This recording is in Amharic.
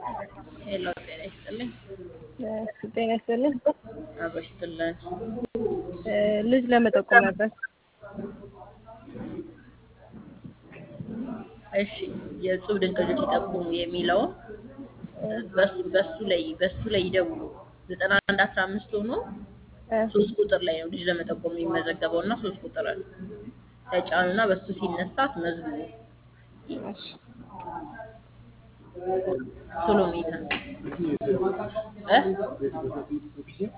ሄሎ ጤና ይስጥልኝ። ጤና ይስጥልኝ። አብሮ ይስጥልን። ልጅ ለመጠቆም ነበር። እሺ የእጹብ ድንቅ ልጆች ይጠቁሙ የሚለውን በሱ ላይ ይደውሉ። 9115 ሆኖ ሶስት ቁጥር ላይ ነው ልጅ ለመጠቆም የሚመዘገበው እና ሶስት ቁጥር ተጫኑና በሱ ሲነሳ አትመዝግቡ። እሺ ሶሎሜታ